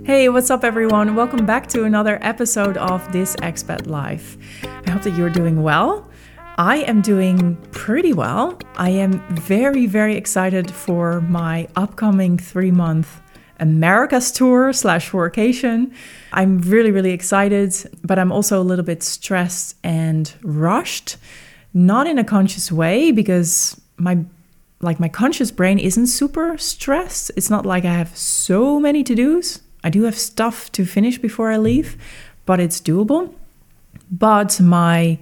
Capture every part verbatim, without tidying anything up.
Hey, what's up everyone? Welcome back to another episode of This Expat Life. I hope that you're doing well. I am doing pretty well. I am very, very excited for my upcoming three-month Americas tour slash workation. I'm really, really excited, but I'm also a little bit stressed and rushed. Not in a conscious way, because my like my conscious brain isn't super stressed. It's not like I have so many to-dos. I do have stuff to finish before I leave, but it's doable. But my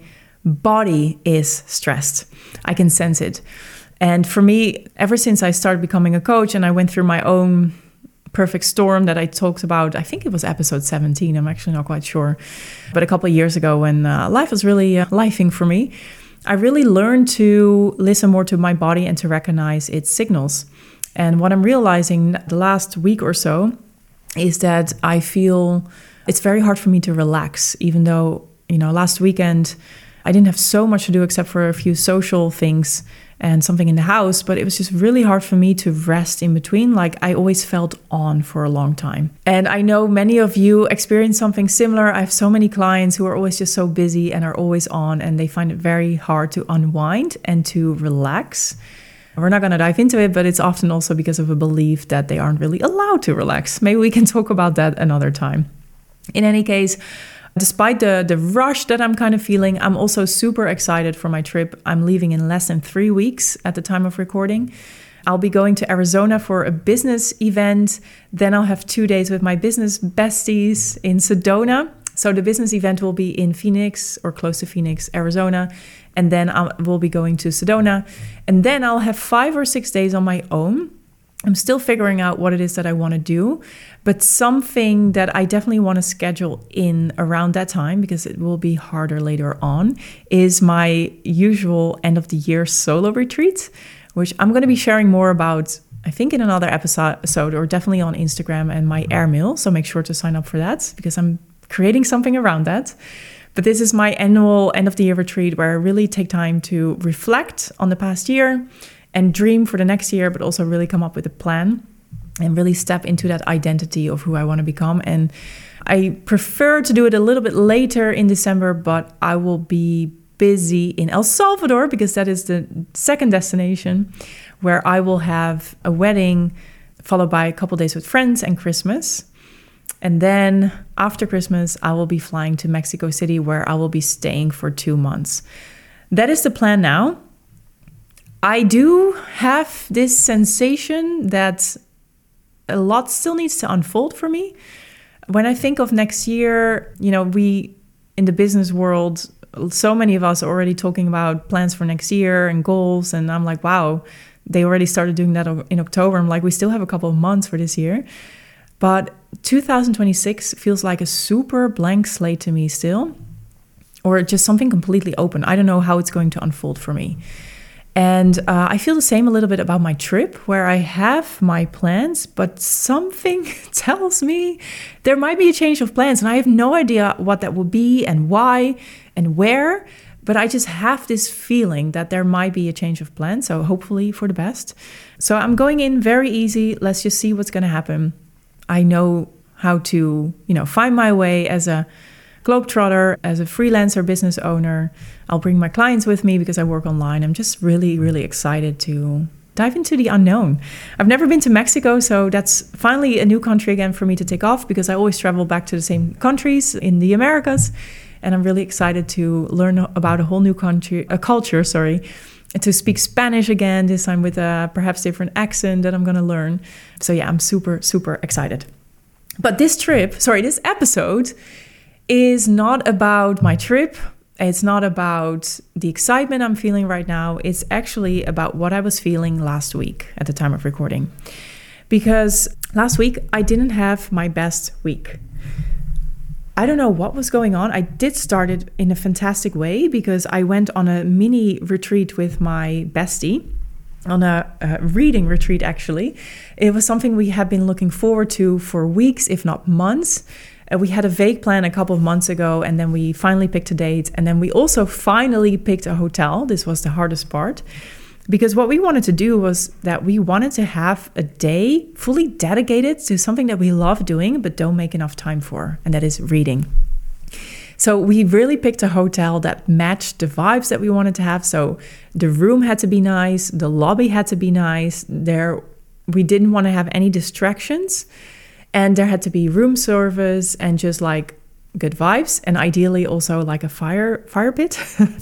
body is stressed. I can sense it. And for me, ever since I started becoming a coach and I went through my own perfect storm that I talked about, I think it was episode seventeen, I'm actually not quite sure. But a couple of years ago when uh, life was really uh, lifing for me, I really learned to listen more to my body and to recognize its signals. And what I'm realizing the last week or so is that I feel it's very hard for me to relax, even though, you know, last weekend I didn't have so much to do except for a few social things and something in the house, but it was just really hard for me to rest in between. Like I always felt on for a long time. And I know many of you experience something similar. I have so many clients who are always just so busy and are always on, and they find it very hard to unwind and to relax. We're not going to dive into it, but it's often also because of a belief that they aren't really allowed to relax. Maybe we can talk about that another time. In any case, despite the, the rush that I'm kind of feeling, I'm also super excited for my trip. I'm leaving in less than three weeks at the time of recording. I'll be going to Arizona for a business event. Then I'll have two days with my business besties in Sedona. So the business event will be in Phoenix or close to Phoenix, Arizona. And then I will be going to Sedona. And then I'll have five or six days on my own. I'm still figuring out what it is that I want to do. But something that I definitely want to schedule in around that time, because it will be harder later on, is my usual end of the year solo retreat, which I'm going to be sharing more about, I think, in another episode, or definitely on Instagram and my airmail. So make sure to sign up for that, because I'm creating something around that. But this is my annual end of the year retreat where I really take time to reflect on the past year and dream for the next year, but also really come up with a plan and really step into that identity of who I want to become. And I prefer to do it a little bit later in December, but I will be busy in El Salvador, because that is the second destination where I will have a wedding followed by a couple days with friends and Christmas. And then after Christmas, I will be flying to Mexico City, where I will be staying for two months. That is the plan now. I do have this sensation that a lot still needs to unfold for me. When I think of next year, you know, we in the business world, so many of us are already talking about plans for next year and goals. And I'm like, wow, they already started doing that in October. I'm like, we still have a couple of months for this year. But two thousand twenty-six feels like a super blank slate to me still, or just something completely open. I don't know how it's going to unfold for me. And uh, I feel the same a little bit about my trip, where I have my plans, but something tells me there might be a change of plans. And I have no idea what that will be and why and where, but I just have this feeling that there might be a change of plans. So hopefully for the best. So I'm going in very easy. Let's just see what's going to happen. I know how to, you know, find my way as a globetrotter, as a freelancer business owner. I'll bring my clients with me because I work online. I'm just really, really excited to dive into the unknown. I've never been to Mexico, so that's finally a new country again for me to take off, because I always travel back to the same countries in the Americas. And I'm really excited to learn about a whole new country, a culture, sorry, to speak Spanish again, this time with a perhaps different accent that I'm going to learn. So yeah, I'm super, super excited. But this trip, sorry, this episode is not about my trip. It's not about the excitement I'm feeling right now. It's actually about what I was feeling last week at the time of recording. Because last week, I didn't have my best week. I don't know what was going on. I did start it in a fantastic way, because I went on a mini retreat with my bestie, on a, a reading retreat, actually. It was something we had been looking forward to for weeks, if not months. Uh, we had a vague plan a couple of months ago, and then we finally picked a date. And then we also finally picked a hotel. This was the hardest part. Because what we wanted to do was that we wanted to have a day fully dedicated to something that we love doing but don't make enough time for, and that is reading. So we really picked a hotel that matched the vibes that we wanted to have. So the room had to be nice, the lobby had to be nice. There, we didn't want to have any distractions, and there had to be room service and just like good vibes, and ideally also like a fire fire pit.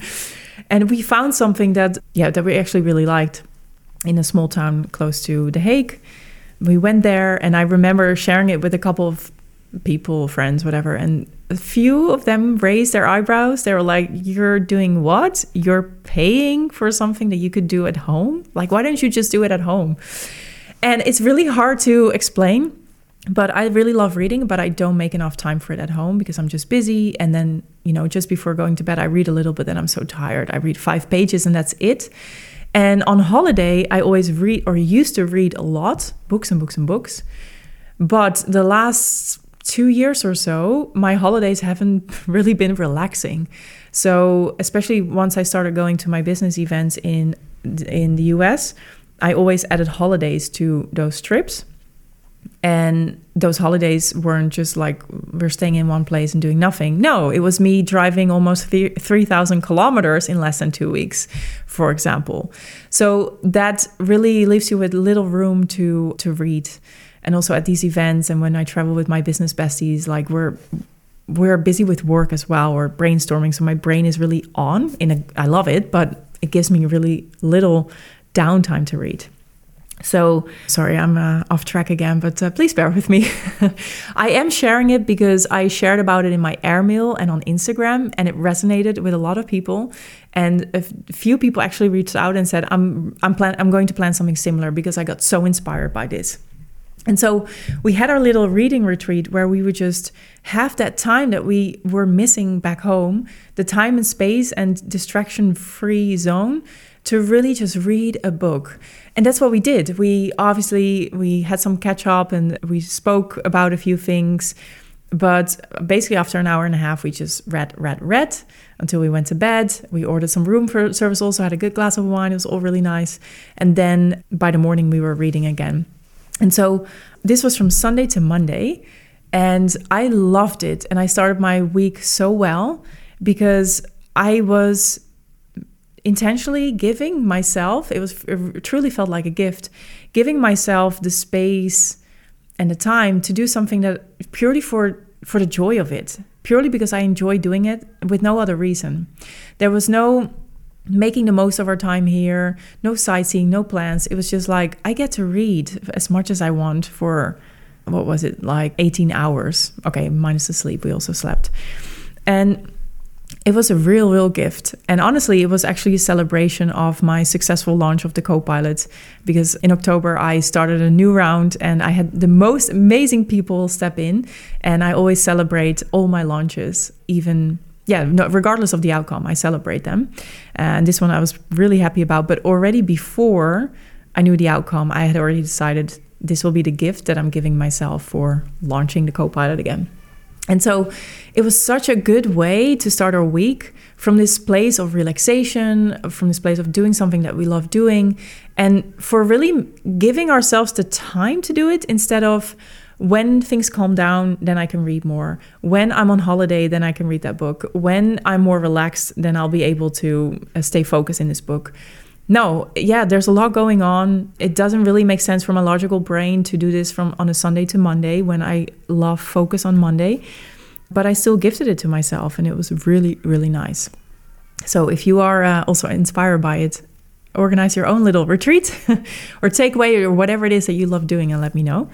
And we found something that, yeah, that we actually really liked in a small town close to The Hague. We went there, and I remember sharing it with a couple of people, friends, whatever. And a few of them raised their eyebrows. They were like, "You're doing what? You're paying for something that you could do at home? Like, why don't you just do it at home?" And it's really hard to explain. But I really love reading, but I don't make enough time for it at home because I'm just busy. And then, you know, just before going to bed, I read a little bit, then I'm so tired. I read five pages and that's it. And on holiday, I always read, or used to read a lot, books and books and books. But the last two years or so, my holidays haven't really been relaxing. So especially once I started going to my business events in in the U S, I always added holidays to those trips. And those holidays weren't just like we're staying in one place and doing nothing. No, it was me driving almost three thousand kilometers in less than two weeks, for example. So that really leaves you with little room to to read. And also at these events and when I travel with my business besties, like we're we're busy with work as well, or brainstorming. So my brain is really on. In a, I love it, but it gives me really little downtime to read. So, sorry, I'm uh, off track again, but uh, please bear with me. I am sharing it because I shared about it in my airmail and on Instagram, and it resonated with a lot of people. And a few people actually reached out and said, I'm I'm plan I'm going to plan something similar because I got so inspired by this. And so we had our little reading retreat where we would just have that time that we were missing back home, the time and space and distraction-free zone to really just read a book. And that's what we did. We obviously, we had some catch up and we spoke about a few things. But basically after an hour and a half, we just read, read, read until we went to bed. We ordered some room for service also, had a good glass of wine. It was all really nice. And then by the morning, we were reading again. And so this was from Sunday to Monday. And I loved it. And I started my week so well because I was intentionally giving myself, it was it truly felt like a gift, giving myself the space and the time to do something that purely for for the joy of it, purely because I enjoy doing it with no other reason. There was no making the most of our time here, no sightseeing, no plans. It was just like, I get to read as much as I want for, what was it, like eighteen hours. Okay, minus the sleep, we also slept. And it was a real, real gift. And honestly, it was actually a celebration of my successful launch of the Copilot, because in October, I started a new round and I had the most amazing people step in. And I always celebrate all my launches, even, yeah, no, regardless of the outcome, I celebrate them. And this one I was really happy about. But already before I knew the outcome, I had already decided this will be the gift that I'm giving myself for launching the Copilot again. And so it was such a good way to start our week from this place of relaxation, from this place of doing something that we love doing, and for really giving ourselves the time to do it instead of when things calm down, then I can read more. When I'm on holiday, then I can read that book. When I'm more relaxed, then I'll be able to stay focused in this book. No, yeah, there's a lot going on. It doesn't really make sense for my logical brain to do this from on a Sunday to Monday when I love focus on Monday. But I still gifted it to myself and it was really, really nice. So if you are uh, also inspired by it, organize your own little retreat or takeaway or whatever it is that you love doing and let me know.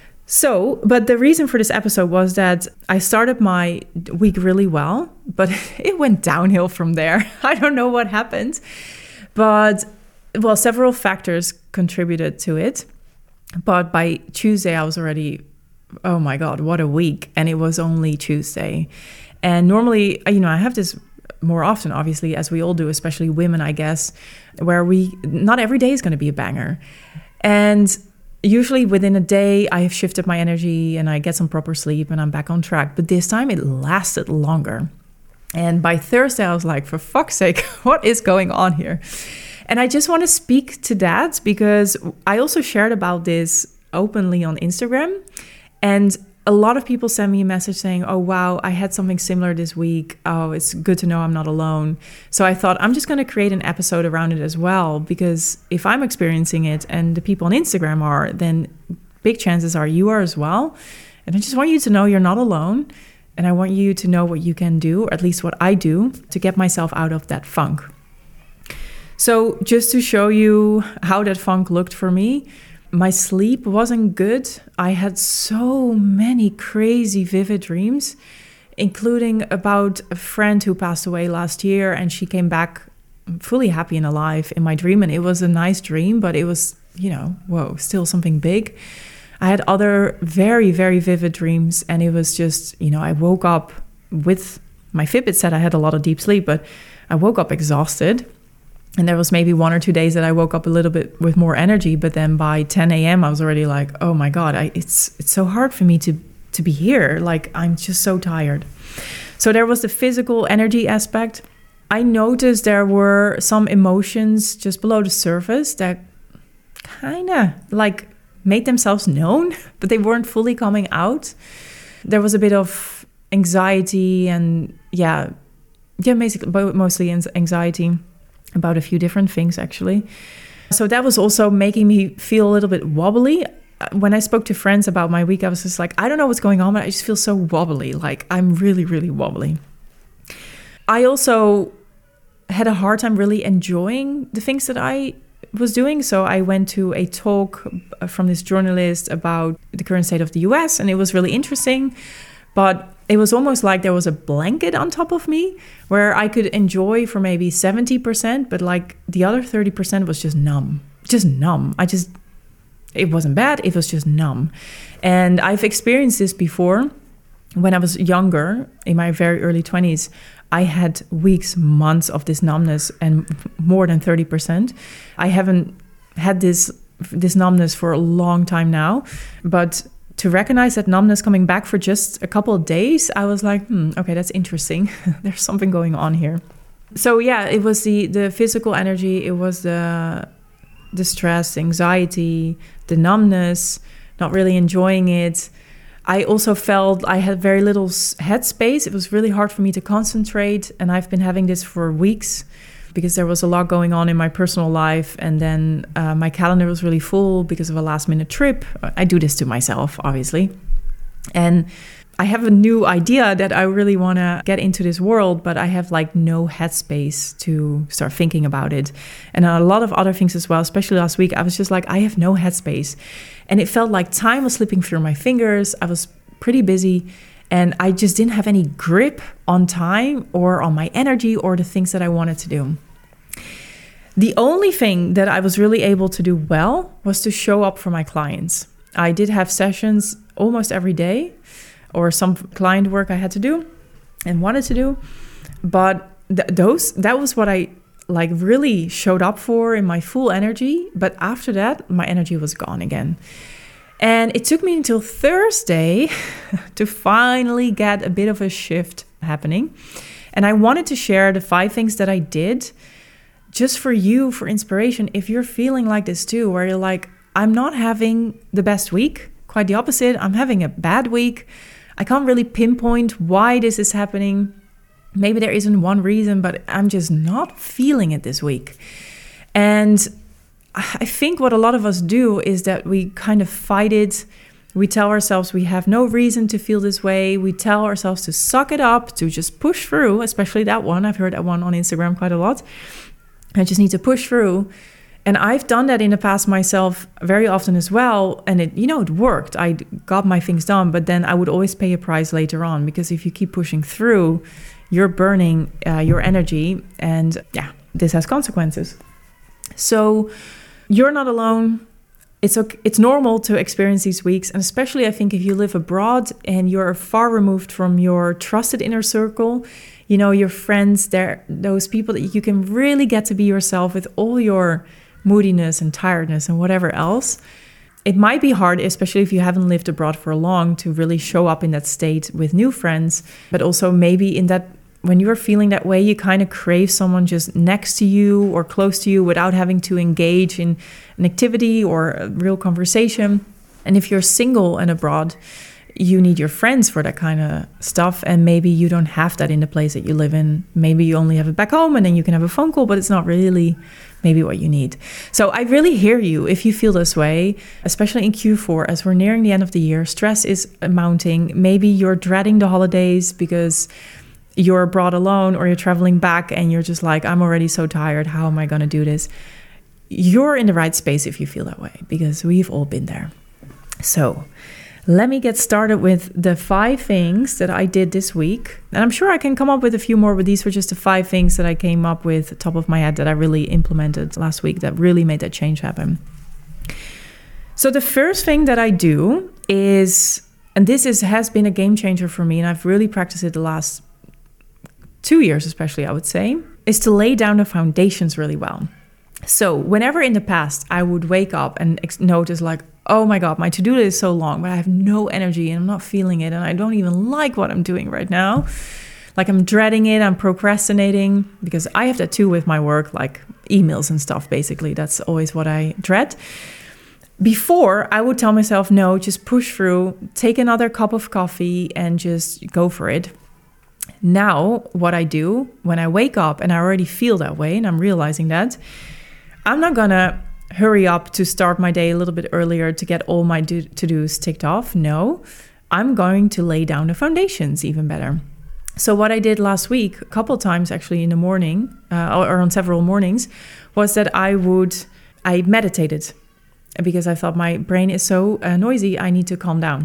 So, but the reason for this episode was that I started my week really well, but it went downhill from there. I don't know what happened. But, well, several factors contributed to it. But by Tuesday, I was already, oh my God, what a week. And it was only Tuesday. And normally, you know, I have this more often, obviously, as we all do, especially women, I guess, where we, not every day is going to be a banger. And usually within a day, I have shifted my energy and I get some proper sleep and I'm back on track. But this time it lasted longer. And by Thursday, I was like, for fuck's sake, what is going on here? And I just want to speak to that because I also shared about this openly on Instagram. And a lot of people send me a message saying, oh, wow, I had something similar this week. Oh, it's good to know I'm not alone. So I thought I'm just going to create an episode around it as well, because if I'm experiencing it and the people on Instagram are, then big chances are you are as well. And I just want you to know you're not alone. And I want you to know what you can do, or at least what I do, to get myself out of that funk. So just to show you how that funk looked for me, my sleep wasn't good. I had so many crazy vivid dreams, including about a friend who passed away last year, and she came back fully happy and alive in my dream. And it was a nice dream, but it was, you know, whoa, still something big. I had other very, very vivid dreams, and it was just, you know, I woke up with, my Fitbit said I had a lot of deep sleep, but I woke up exhausted. And there was maybe one or two days that I woke up a little bit with more energy, but then by ten a.m. I was already like, oh my God, I, it's it's so hard for me to to be here. Like, I'm just so tired. So there was the physical energy aspect. I noticed there were some emotions just below the surface that kind of like made themselves known, but they weren't fully coming out. There was a bit of anxiety and yeah, yeah, basically mostly anxiety about a few different things, actually. So that was also making me feel a little bit wobbly. When I spoke to friends about my week, I was just like, I don't know what's going on, but I just feel so wobbly. Like, I'm really, really wobbly. I also had a hard time really enjoying the things that I was doing. So I went to a talk from this journalist about the current state of the U S, and it was really interesting. But it was almost like there was a blanket on top of me where I could enjoy for maybe seventy percent, but like the other thirty percent was just numb, just numb. I just, it wasn't bad. It was just numb. And I've experienced this before when I was younger, in my very early twenties. I had weeks, months of this numbness and more than thirty percent. I haven't had this, this numbness for a long time now, but to recognize that numbness coming back for just a couple of days, I was like, hmm, okay, that's interesting. There's something going on here. So yeah, it was the the physical energy, it was the the stress, the anxiety, the numbness, not really enjoying it. I also felt I had very little headspace. It was really hard for me to concentrate, and I've been having this for weeks because there was a lot going on in my personal life, and then uh, my calendar was really full because of a last minute trip. I do this to myself, obviously. And I have a new idea that I really want to get into this world, but I have like no headspace to start thinking about it. And a lot of other things as well, especially last week, I was just like, I have no headspace. And it felt like time was slipping through my fingers. I was pretty busy. And I just didn't have any grip on time or on my energy or the things that I wanted to do. The only thing that I was really able to do well was to show up for my clients. I did have sessions almost every day, or some client work I had to do and wanted to do. But th- those that was what I like really showed up for in my full energy. But after that, my energy was gone again. And it took me until Thursday to finally get a bit of a shift happening. And I wanted to share the five things that I did just for you, for inspiration, if you're feeling like this too, where you're like, I'm not having the best week. Quite the opposite. I'm having a bad week. I can't really pinpoint why this is happening. Maybe there isn't one reason, but I'm just not feeling it this week. And I think what a lot of us do is that we kind of fight it. We tell ourselves we have no reason to feel this way. We tell ourselves to suck it up, to just push through, especially that one. I've heard that one on Instagram quite a lot. I just need to push through. And I've done that in the past myself very often as well. And it, you know, it worked. I got my things done, but then I would always pay a price later on, because if you keep pushing through, you're burning uh, your energy. And yeah, this has consequences. So you're not alone. It's okay. It's normal to experience these weeks. And especially, I think, if you live abroad and you're far removed from your trusted inner circle, you know, your friends, they're those people that you can really get to be yourself with all your moodiness and tiredness and whatever else. It might be hard, especially if you haven't lived abroad for long, to really show up in that state with new friends, but also maybe in that when you're feeling that way, you kind of crave someone just next to you or close to you without having to engage in an activity or a real conversation. And if you're single and abroad, you need your friends for that kind of stuff. And maybe you don't have that in the place that you live in. Maybe you only have it back home and then you can have a phone call, but it's not really maybe what you need. So I really hear you if you feel this way, especially in Q four, as we're nearing the end of the year. Stress is mounting. Maybe you're dreading the holidays because you're abroad alone, or you're traveling back and you're just like, I'm already so tired. How am I going to do this? You're in the right space if you feel that way, because we've all been there. So let me get started with the five things that I did this week. And I'm sure I can come up with a few more, but these were just the five things that I came up with top of my head that I really implemented last week that really made that change happen. So the first thing that I do is, and this is has been a game changer for me, and I've really practiced it the last two years especially, I would say, is to lay down the foundations really well. So whenever in the past I would wake up and ex- notice like, oh my God, my to-do list is so long, but I have no energy and I'm not feeling it and I don't even like what I'm doing right now. Like I'm dreading it, I'm procrastinating, because I have that too with my work, like emails and stuff, basically. That's always what I dread. Before, I would tell myself, no, just push through, take another cup of coffee and just go for it. Now, what I do when I wake up and I already feel that way, and I'm realizing that, I'm not gonna hurry up to start my day a little bit earlier to get all my do- to-dos ticked off. No, I'm going to lay down the foundations even better. So what I did last week, a couple times actually in the morning, uh, or on several mornings, was that I would, I meditated, because I thought my brain is so uh, noisy, I need to calm down.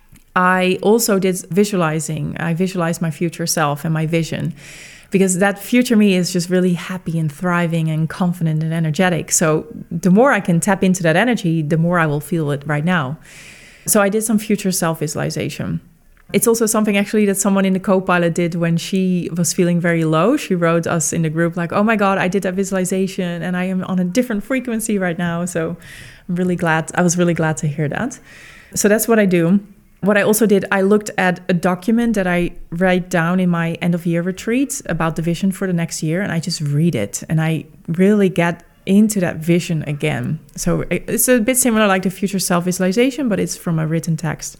I also did visualizing. I visualized my future self and my vision, because that future me is just really happy and thriving and confident and energetic. So the more I can tap into that energy, the more I will feel it right now. So I did some future self visualization. It's also something actually that someone in the Copilot did when she was feeling very low. She wrote us in the group like, oh my God, I did that visualization and I am on a different frequency right now. So I'm really glad. I was really glad to hear that. So that's what I do. What I also did, I looked at a document that I write down in my end of year retreats about the vision for the next year, and I just read it and I really get into that vision again. So it's a bit similar like the future self visualization, but it's from a written text.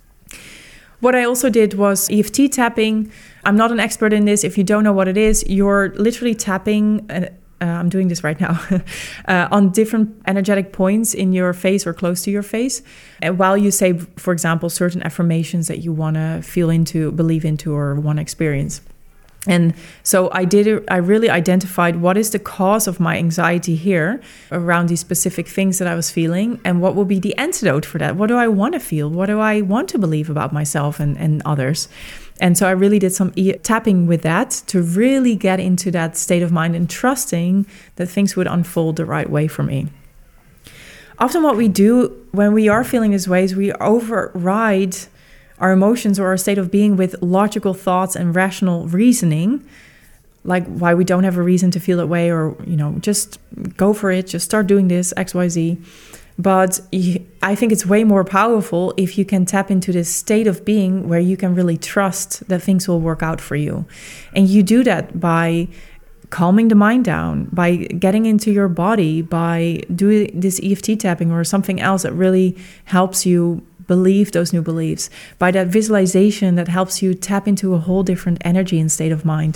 What I also did was E F T tapping. I'm not an expert in this. If you don't know what it is, you're literally tapping uh, Uh, I'm doing this right now, uh, on different energetic points in your face or close to your face. And while you say, for example, certain affirmations that you want to feel into, believe into, or want to experience. And so I did, I really identified what is the cause of my anxiety here around these specific things that I was feeling, and what will be the antidote for that. What do I want to feel? What do I want to believe about myself and, and others? And so I really did some e- tapping with that to really get into that state of mind and trusting that things would unfold the right way for me. Often what we do when we are feeling these ways, we override our emotions or our state of being with logical thoughts and rational reasoning, like why we don't have a reason to feel that way, or, you know, just go for it, just start doing this, X, Y, Z. But I think it's way more powerful if you can tap into this state of being where you can really trust that things will work out for you. And you do that by calming the mind down, by getting into your body, by doing this E F T tapping or something else that really helps you believe those new beliefs, by that visualization that helps you tap into a whole different energy and state of mind.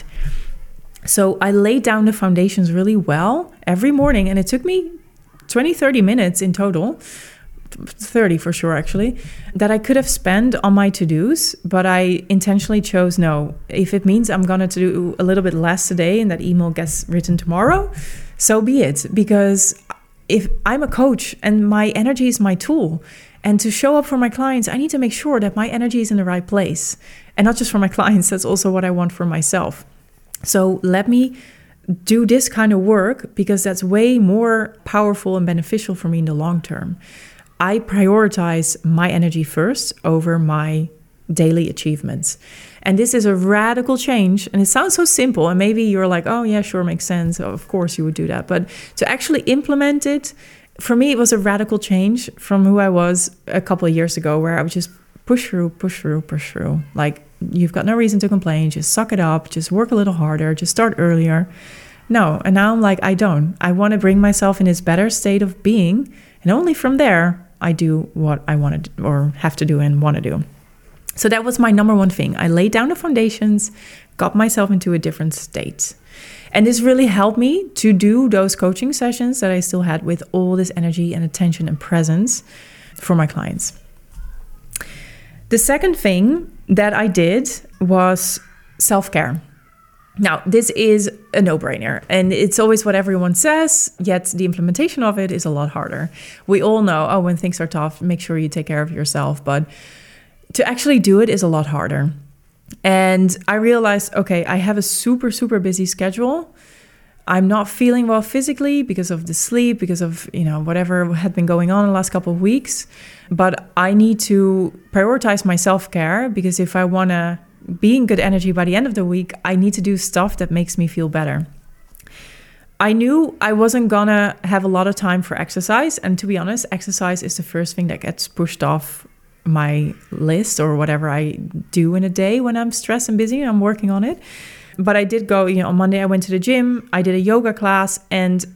So I laid down the foundations really well every morning, and it took me twenty, thirty minutes in total, thirty for sure actually, that I could have spent on my to-dos, but I intentionally chose no. If it means I'm going to do a little bit less today and that email gets written tomorrow, so be it. Because if I'm a coach and my energy is my tool, and to show up for my clients, I need to make sure that my energy is in the right place. And not just for my clients, that's also what I want for myself. So let me do this kind of work, because that's way more powerful and beneficial for me in the long term. I prioritize my energy first over my daily achievements. And this is a radical change. And it sounds so simple. And maybe you're like, oh yeah, sure, makes sense. Of course you would do that. But to actually implement it, for me, it was a radical change from who I was a couple of years ago, where I would just push through, push through, push through. Like you've got no reason to complain. Just suck it up. Just work a little harder. Just start earlier. No. And now I'm like, I don't. I want to bring myself in this better state of being. And only from there, I do what I want to or have to do and want to do. So that was my number one thing. I laid down the foundations, got myself into a different state. And this really helped me to do those coaching sessions that I still had with all this energy and attention and presence for my clients. The second thing that I did was self-care. Now, this is a no-brainer, and it's always what everyone says, yet the implementation of it is a lot harder. We all know, oh, when things are tough, make sure you take care of yourself, but to actually do it is a lot harder. And I realized, okay, I have a super, super busy schedule. I'm not feeling well physically because of the sleep, because of, you know, whatever had been going on in the last couple of weeks. But I need to prioritize my self-care, because if I want to be in good energy by the end of the week, I need to do stuff that makes me feel better. I knew I wasn't gonna have a lot of time for exercise. And to be honest, exercise is the first thing that gets pushed off my list or whatever I do in a day when I'm stressed and busy. I'm working on it. But I did go, you know, on Monday I went to the gym, I did a yoga class, and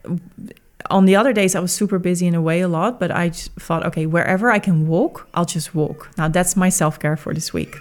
on the other days I was super busy and away a lot, but I just thought, okay, wherever I can walk, I'll just walk. Now that's my self-care for this week.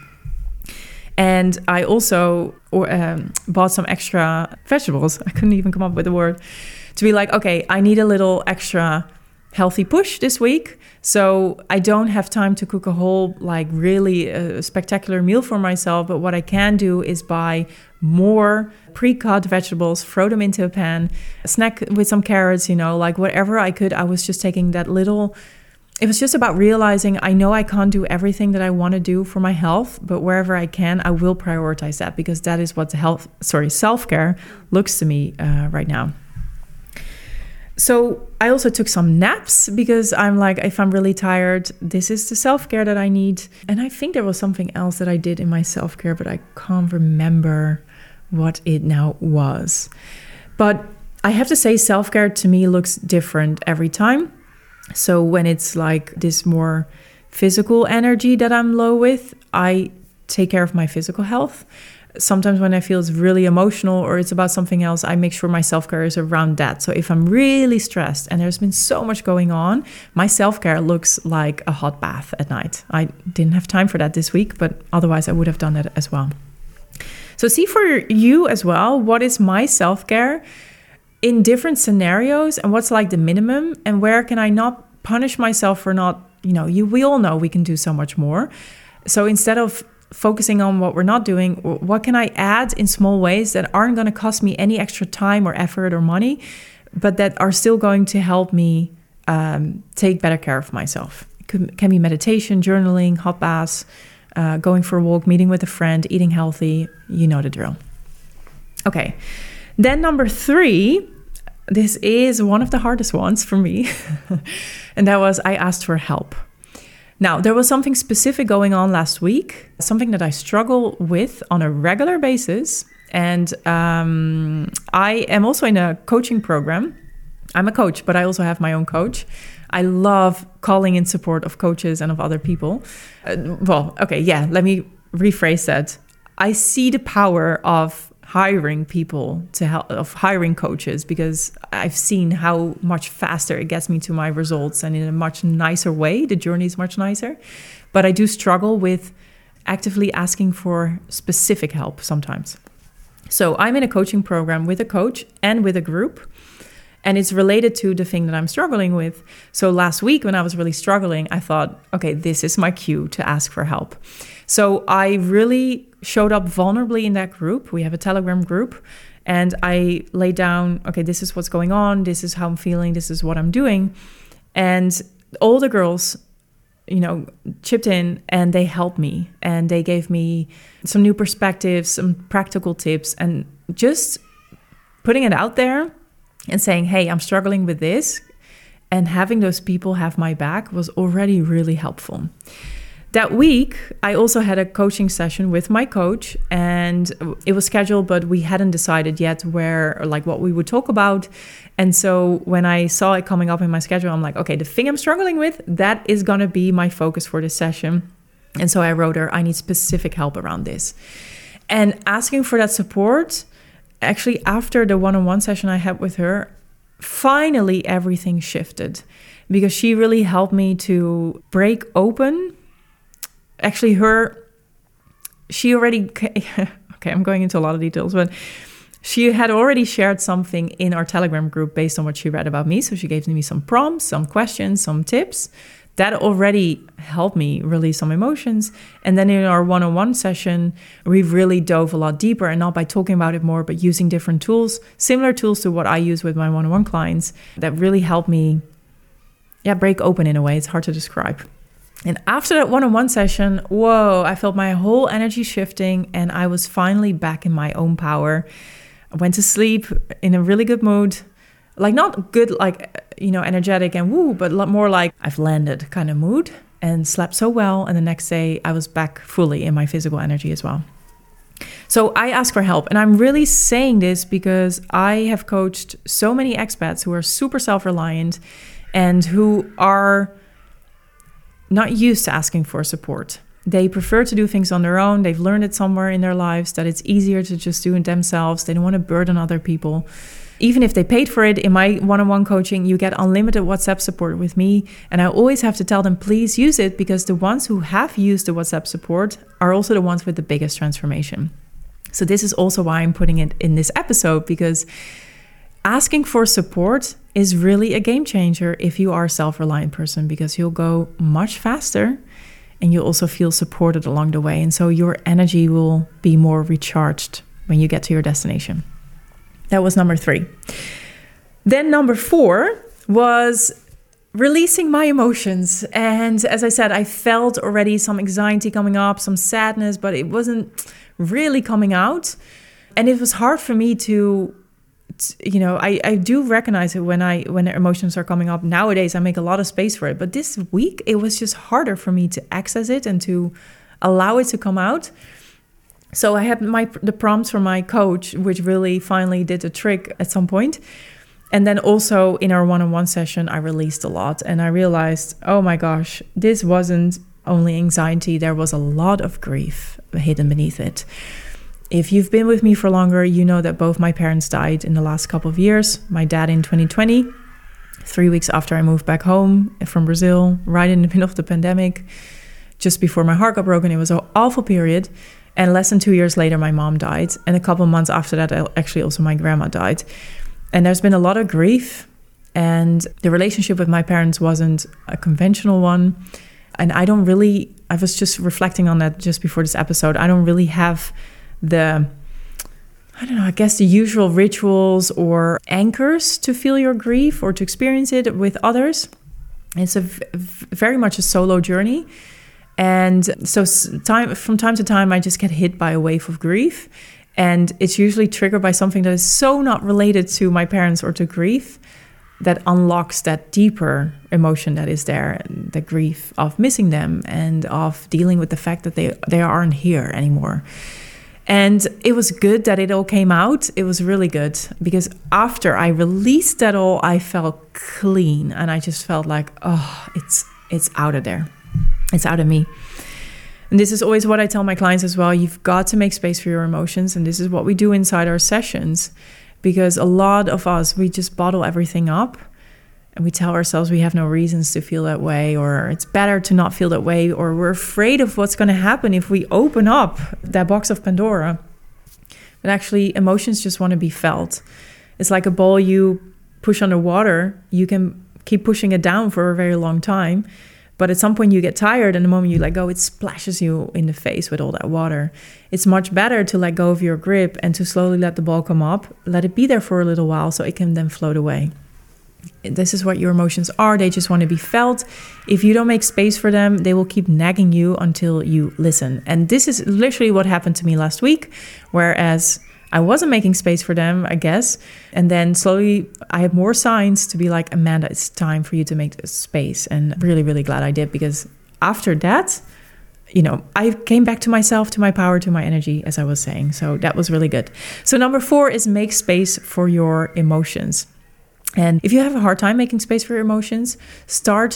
And I also um, bought some extra vegetables. I couldn't even come up with a word. To be like, okay, I need a little extra healthy push this week. So I don't have time to cook a whole, like, really uh, spectacular meal for myself. But what I can do is buy more pre-cut vegetables, throw them into a pan, snack with some carrots, you know, like whatever I could. I was just taking that little... It was just about realizing I know I can't do everything that I want to do for my health, but wherever I can, I will prioritize that, because that is what the health, sorry, self-care looks to me uh, right now. So I also took some naps, because I'm like, if I'm really tired, this is the self-care that I need. And I think there was something else that I did in my self-care, but I can't remember what it now was. But I have to say, self-care to me looks different every time. So when it's like this more physical energy that I'm low with, I take care of my physical health. Sometimes when I feel it's really emotional or it's about something else, I make sure my self-care is around that. So if I'm really stressed and there's been so much going on, my self-care looks like a hot bath at night. I didn't have time for that this week, but otherwise I would have done that as well. So see for you as well, what is my self-care in different scenarios, and what's like the minimum, and where can I not punish myself for not, you know, you, we all know we can do so much more. So instead of focusing on what we're not doing, what can I add in small ways that aren't going to cost me any extra time or effort or money, but that are still going to help me um, take better care of myself? It could, can be meditation, journaling, hot baths, uh, going for a walk, meeting with a friend, eating healthy. You know the drill. Okay. Then number three, this is one of the hardest ones for me. And that was, I asked for help. Now, there was something specific going on last week, something that I struggle with on a regular basis. And um, I am also in a coaching program. I'm a coach, but I also have my own coach. I love calling in support of coaches and of other people. Uh, well, okay, yeah, let me rephrase that. I see the power of hiring people to help, of hiring coaches, because I've seen how much faster it gets me to my results, and in a much nicer way. The journey is much nicer. But I do struggle with actively asking for specific help sometimes. So I'm in a coaching program with a coach and with a group, and it's related to the thing that I'm struggling with. So last week when I was really struggling, I thought, okay, this is my cue to ask for help. So I really showed up vulnerably in that group. We have a Telegram group, and I laid down, okay, this is what's going on. This is how I'm feeling. This is what I'm doing. And all the girls, you know, chipped in, and they helped me, and they gave me some new perspectives, some practical tips, and just putting it out there and saying, hey, I'm struggling with this, and having those people have my back was already really helpful. That week, I also had a coaching session with my coach, and it was scheduled, but we hadn't decided yet where, or like what we would talk about. And so when I saw it coming up in my schedule, I'm like, okay, the thing I'm struggling with, that is going to be my focus for this session. And so I wrote her, I need specific help around this. And asking for that support, actually after the one-on-one session I had with her, finally everything shifted, because she really helped me to break open. Actually, her, she already, okay, I'm going into a lot of details, but she had already shared something in our Telegram group based on what she read about me. So she gave me some prompts, some questions, some tips. That already helped me release some emotions. And then in our one-on-one session, we really dove a lot deeper, and not by talking about it more, but using different tools, similar tools to what I use with my one-on-one clients, that really helped me yeah, break open in a way. It's hard to describe. And after that one-on-one session, whoa, I felt my whole energy shifting, and I was finally back in my own power. I went to sleep in a really good mood. Like not good, like, you know, energetic and woo, but more like I've landed kind of mood, and slept so well. And the next day I was back fully in my physical energy as well. So I asked for help. And I'm really saying this because I have coached so many expats who are super self-reliant and who are not used to asking for support. They prefer to do things on their own. They've learned it somewhere in their lives that it's easier to just do it themselves. They don't want to burden other people. Even if they paid for it, in my one-on-one coaching, you get unlimited WhatsApp support with me. And I always have to tell them, please use it, because the ones who have used the WhatsApp support are also the ones with the biggest transformation. So this is also why I'm putting it in this episode, because asking for support is really a game changer if you are a self-reliant person, because you'll go much faster and you'll also feel supported along the way. And so your energy will be more recharged when you get to your destination. That was number three. Then number four was releasing my emotions. And as I said, I felt already some anxiety coming up, some sadness, but it wasn't really coming out. And it was hard for me to, you know, I, I do recognize it when I when emotions are coming up. Nowadays, I make a lot of space for it. But this week, it was just harder for me to access it and to allow it to come out. So I had my the prompts from my coach, which really finally did the trick at some point. And then also in our one-on-one session, I released a lot. And I realized, oh my gosh, this wasn't only anxiety. There was a lot of grief hidden beneath it. If you've been with me for longer, you know that both my parents died in the last couple of years. My dad in twenty twenty, three weeks after I moved back home from Brazil, right in the middle of the pandemic, just before my heart got broken. It was an awful period. And less than two years later, my mom died. And a couple of months after that, actually also my grandma died. And there's been a lot of grief. And the relationship with my parents wasn't a conventional one. And I don't really, I was just reflecting on that just before this episode. I don't really have the, I don't know, I guess the usual rituals or anchors to feel your grief or to experience it with others. It's a v- very much a solo journey. And so time from time to time, I just get hit by a wave of grief. And it's usually triggered by something that is so not related to my parents or to grief that unlocks that deeper emotion that is there, the grief of missing them and of dealing with the fact that they, they aren't here anymore. And it was good that it all came out. It was really good, because after I released that all, I felt clean. And I just felt like, oh, it's it's out of there. It's out of me. And this is always what I tell my clients as well. You've got to make space for your emotions. And this is what we do inside our sessions, because a lot of us, we just bottle everything up and we tell ourselves we have no reasons to feel that way, or it's better to not feel that way, or we're afraid of what's going to happen if we open up that box of Pandora. But actually, emotions just want to be felt. It's like a ball you push underwater. You can keep pushing it down for a very long time. But at some point you get tired, and the moment you let go, it splashes you in the face with all that water. It's much better to let go of your grip and to slowly let the ball come up, let it be there for a little while so it can then float away. This is what your emotions are. They just want to be felt. If you don't make space for them, they will keep nagging you until you listen. And this is literally what happened to me last week, whereas I wasn't making space for them, I guess. And then slowly I had more signs to be like, Amanda, it's time for you to make space. And really, really glad I did, because after that, you know, I came back to myself, to my power, to my energy, as I was saying. So that was really good. So number four is make space for your emotions. And if you have a hard time making space for your emotions, start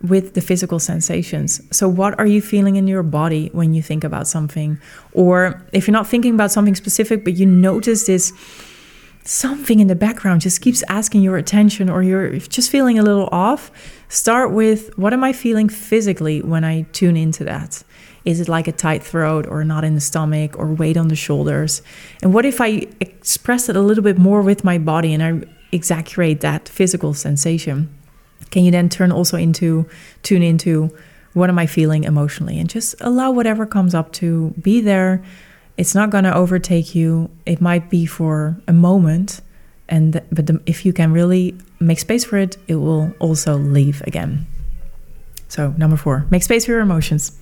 with the physical sensations. So what are you feeling in your body when you think about something? Or if you're not thinking about something specific, but you notice this something in the background just keeps asking your attention, or you're just feeling a little off, start with, what am I feeling physically when I tune into that? Is it like a tight throat, or knot in the stomach, or weight on the shoulders? And what if I express it a little bit more with my body and I exaggerate that physical sensation? Can you then turn also into, tune into, what am I feeling emotionally? And just allow whatever comes up to be there. It's not going to overtake you. It might be for a moment, and th- but the, if you can really make space for it, it will also leave again. So number four, make space for your emotions.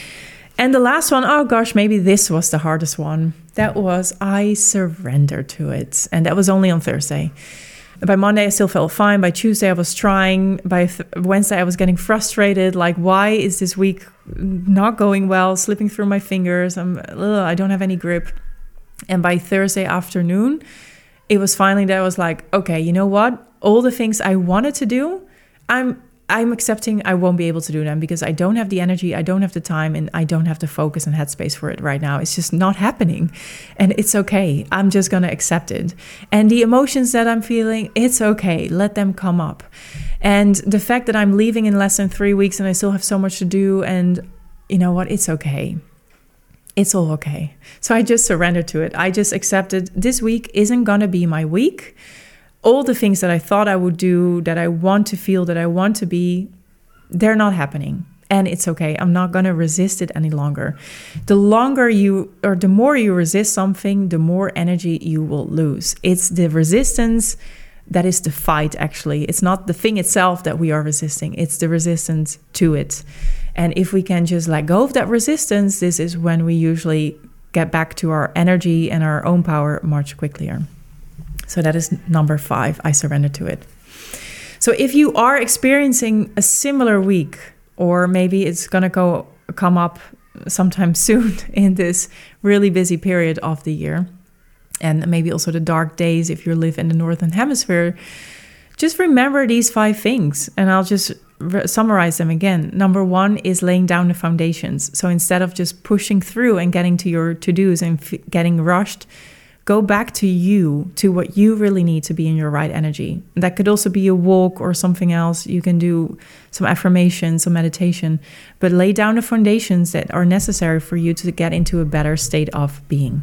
And the last one, oh gosh, maybe this was the hardest one. That was, I surrendered to it. And that was only on Thursday. By Monday, I still felt fine. By Tuesday, I was trying. By th- Wednesday, I was getting frustrated. Like, why is this week not going well? Slipping through my fingers. I'm, ugh, I don't have any grip. And by Thursday afternoon, it was finally that I was like, okay, you know what? All the things I wanted to do, I'm I'm accepting I won't be able to do them because I don't have the energy, I don't have the time, and I don't have the focus and headspace for it right now. It's just not happening. And it's okay. I'm just going to accept it. And the emotions that I'm feeling, it's okay. Let them come up. And the fact that I'm leaving in less than three weeks and I still have so much to do, and you know what? It's okay. It's all okay. So I just surrendered to it. I just accepted this week isn't going to be my week. All the things that I thought I would do, that I want to feel, that I want to be, they're not happening. And it's okay. I'm not going to resist it any longer. The longer you, or the more you resist something, the more energy you will lose. It's the resistance that is the fight, actually. It's not the thing itself that we are resisting. It's the resistance to it. And if we can just let go of that resistance, this is when we usually get back to our energy and our own power much quicker. So that is number five, I surrender to it. So if you are experiencing a similar week, or maybe it's going to go come up sometime soon in this really busy period of the year, and maybe also the dark days if you live in the Northern Hemisphere, just remember these five things, and I'll just re- summarize them again. Number one is laying down the foundations. So instead of just pushing through and getting to your to-dos and f- getting rushed, go back to you, to what you really need to be in your right energy. That could also be a walk or something else. You can do some affirmation, some meditation, but lay down the foundations that are necessary for you to get into a better state of being.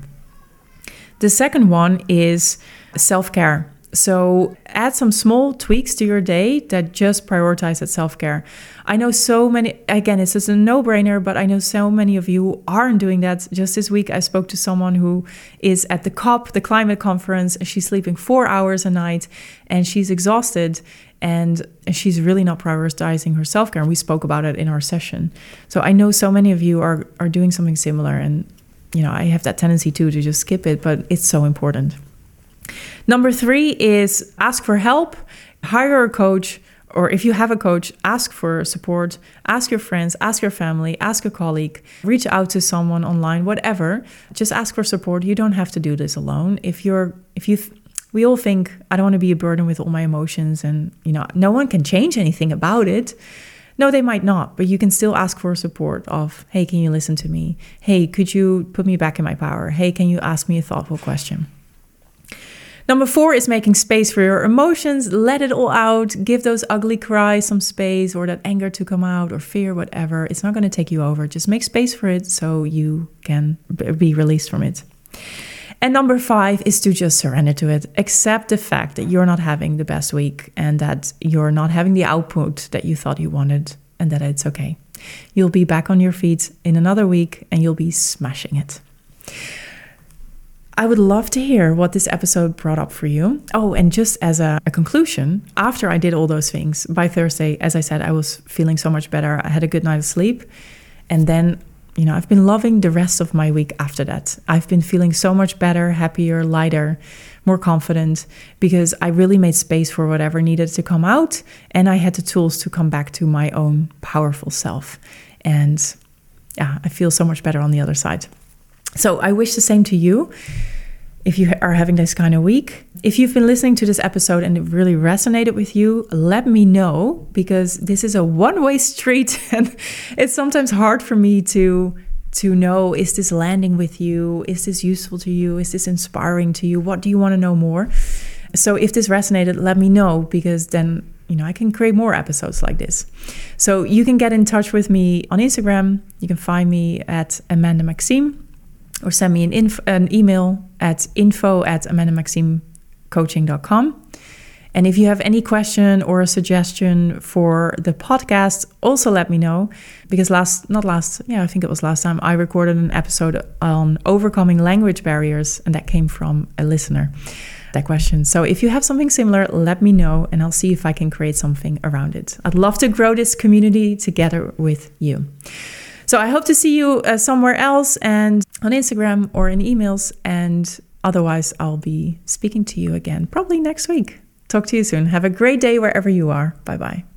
The second one is self-care. So add some small tweaks to your day that just prioritize that self-care. I know so many, again, it's just a no-brainer, but I know so many of you aren't doing that. Just this week, I spoke to someone who is at the COP, the climate conference, and she's sleeping four hours a night, and she's exhausted, and she's really not prioritizing her self-care. And we spoke about it in our session. So I know so many of you are are doing something similar, and you know, I have that tendency too to just skip it, but it's so important. Number three is ask for help, hire a coach, or if you have a coach, ask for support, ask your friends, ask your family, ask a colleague, reach out to someone online, whatever. Just ask for support. You don't have to do this alone. If you're, if you, we all think, I don't want to be a burden with all my emotions, and you know, no one can change anything about it. No, they might not, but you can still ask for support of, hey, can you listen to me? Hey, could you put me back in my power? Hey, can you ask me a thoughtful question? Number four is making space for your emotions. Let it all out. Give those ugly cries some space, or that anger to come out, or fear, whatever. It's not going to take you over. Just make space for it so you can be released from it. And number five is to just surrender to it. Accept the fact that you're not having the best week, and that you're not having the output that you thought you wanted, and that it's okay. You'll be back on your feet in another week, and you'll be smashing it. I would love to hear what this episode brought up for you. Oh, and just as a, a conclusion, after I did all those things, by Thursday, as I said, I was feeling so much better. I had a good night of sleep. And then, you know, I've been loving the rest of my week after that. I've been feeling so much better, happier, lighter, more confident, because I really made space for whatever needed to come out. And I had the tools to come back to my own powerful self. And yeah, I feel so much better on the other side. So I wish the same to you. if you are having this kind of week. If you've been listening to this episode and it really resonated with you, let me know, because this is a one-way street and it's sometimes hard for me to to know, is this landing with you? Is this useful to you? Is this inspiring to you? What do you want to know more? So if this resonated, let me know, because then, you know, I can create more episodes like this. So you can get in touch with me on Instagram. You can find me at Amanda Maxime, or send me an, inf- an email at info at amanda maxime coaching dot com. And if you have any question or a suggestion for the podcast, also let me know, because last, not last, yeah, I think it was last time, I recorded an episode on overcoming language barriers, and that came from a listener, that question. So if you have something similar, let me know, and I'll see if I can create something around it. I'd love to grow this community together with you. So I hope to see you uh, somewhere else, and on Instagram or in emails, and otherwise I'll be speaking to you again probably next week. Talk to you soon. Have a great day wherever you are. Bye-bye.